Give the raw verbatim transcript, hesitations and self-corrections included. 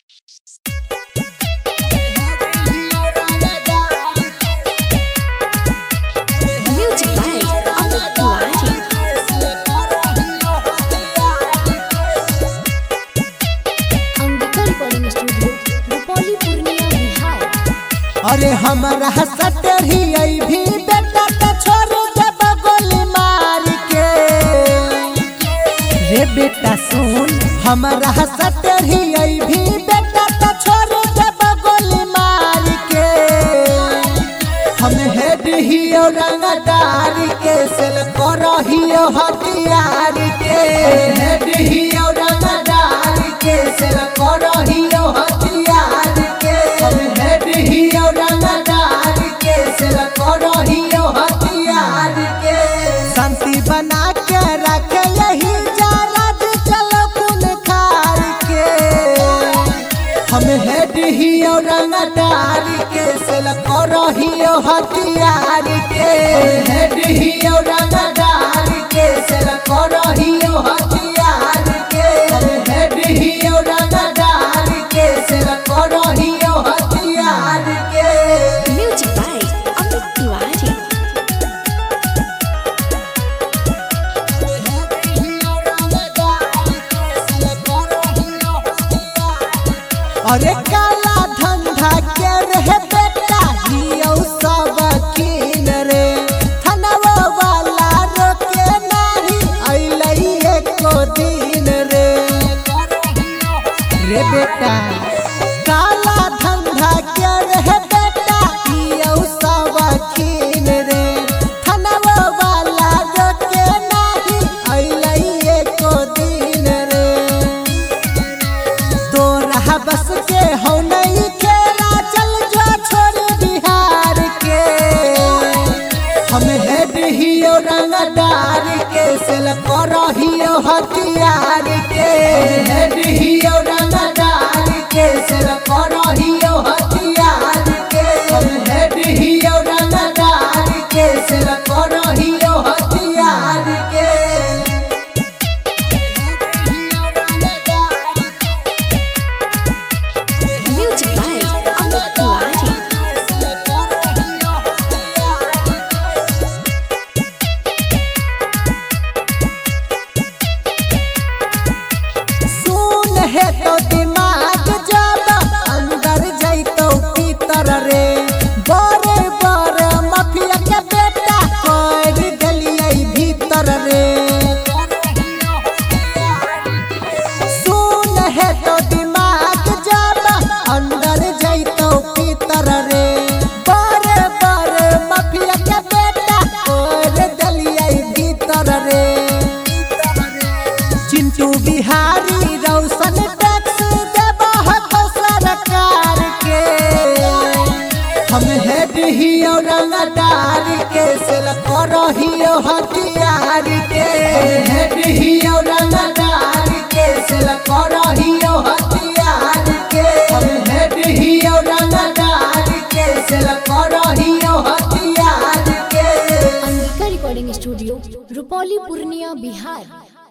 अरे हमारा सटरी आई भी बेटा का छोड़ दे बगोली मार के रे बेटा सुन हमारा सटरी आई भी बेटा का छोड़ दे बगोली मार के हम हेड हियो रंगदार के सेल करो हियो हथियार के हेड हियो रंगदार के सेल करो हियो हथियार के हम हेड हियो रंगदार के सेल करो हियो हथियार के शांति बना के रखे यही जाराज चलो खून खार के हम हेड हियो रंगदार के सेल करो हियो हथियार के हेड हियो रंगदार के सेल करो हियो हथियार के हम हेड हियो रंगदार के सेल करो हियो हथियार के Music by Amit Tiwari. अरे काला धंधा के रहे बेटा हियो सब कीन रे थनवा वाला रोके नहीं अइलै एको दिन रे रे बेटा काला धंधा के रहे बेटा हियो सब कीन रे थनवा वाला रोके नहीं अइलै एको दिन रे तोरा बस के हो नहीं खेला चल जो छोड़ बिहार के हम हेड हियो रंगदार के सेल करो हियो हथियार के हेड हियो रंगदार के सेल करो हियो हथियार के हम हेड हियो रंगदार के सेल करो हियो हथियार के Music by Amit Tiwari. सुन है तो दिमाग जब अंदर जैतो भीतर रे बड़े बड़े माफिया के बेटा कर गलियै भीतर रे सुन है तो दिमाग जब अंदर जैतो भीतर रे बड़े बड़े माफिया के बेटा कर गलियै भीतर रे चिंटू बिहारी रौशन टैक्स देबह तो सरकार के हम हेड हियो रंगदार के सेल करो हियो हथियार के हेड हियो रंगदार के सेल करो हियो हथियार के हम हेड हियो रंगदार के सेल करो हियो हथियार के Angika Recording Studio, Rupoli, Purnia, Bihar.